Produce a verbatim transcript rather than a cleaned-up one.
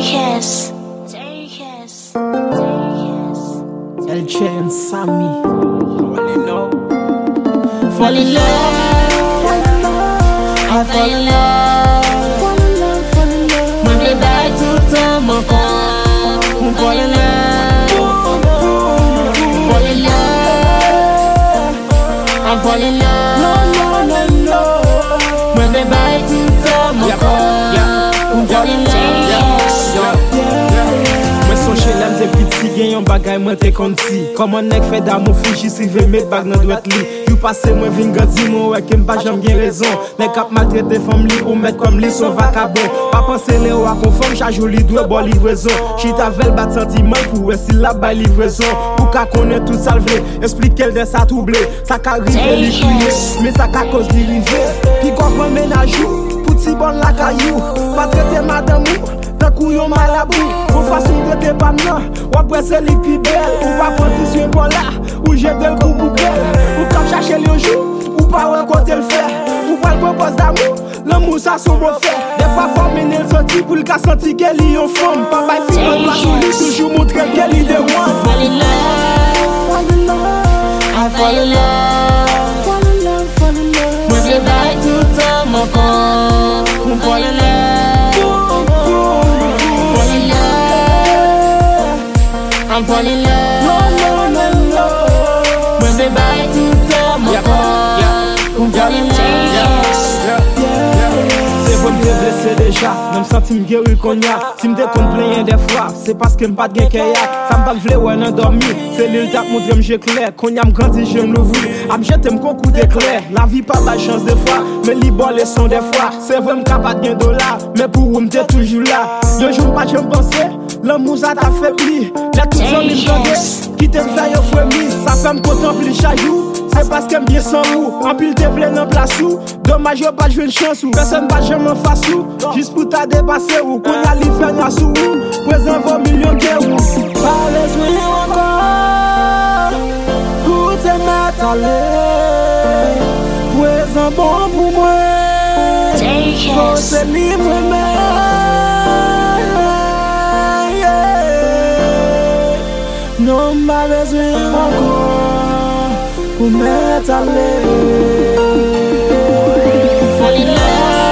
J-Kiss. J-Kiss. J-Kiss. L J and Sammy. Fall in love. Fall in love. I fall in love. Fall in love, fall in love. Mon bébé tout en mon corps. Fall in love. Fall in love. I fall in love. No, no, no, no. Mon bébé tout en mon corps. Fall in love. Sonche lem te piti gen yon bagay mwen te konti. Koman nek fe d'amour Fuji si ve met bag nan dwet li. You pase mwen vin gadi mwen wek m pa jam gen rezon. Nek ap maltrete fam li ou met kom li son vakabon. Pa pense le ou a konform chajou li dwe bo livreson. Chita vel bat sentiman pou we si la bay livreson. Pou ka konen tout salve, explike el de sa trouble. Sa ka rive li kriye, me sa ka cause li rive. Pi kompon menajou, pou ti bon la kayou. Pa trete madamou, kou yon malabou, ou fason de te pam nan, ou apre se lik pi bel, ou pa prantisyon bon la, ou jete l kou pou bel, ou kap chache l yojou, ou pa renkote l fè, ou pa l propos d'amou, l'amour sa son bon fè, de fwa fòm mene l senti pou l ka senti ke li yon fòm, pa bay si bon plasou li toujou moutre ke li de wan. Fall in love. Fall in love. I fall in love. Fall in love, fall in love. Mon bébé tout en mon corps. Fall in love. I'm falling in love. No, no, no, no. When they buy tout en mon corps. I'm falling in love. Se bon te blese deja, nem senti m geri konya. Si m de kon plenye de fwa, se paske m pat gen keyak. Sa m pat vle wè nan dormi, se li l tap moutre m jekler. Konya m grandi jem louvri, ap jete m konkou dekler. La vi pa la chance de fwa, me li bon le son de fwa. Se vre m kapat gen dola, me pou m te toujou la. Yo joun pa jem pense, l'amour ça t'a fait pli. J'ai tout son m'entendé, qui te fait yo fwemi. Ça fait m'contempler chayou, c'est parce qu'elle bien sans ou. En pile te plein en place ou. Dommage yo pas jouer une chance ou. Personne pas jamais en face ou. Juste pour t'a dépasser ou. Qu'on a li fait na sou ou. Présent vos millions de ou. Pas besoin encore pour te mettre à l'aise. Présent bon pour moi. Pour se libre non m'a besoin encore pour m'étaler. Fall in love.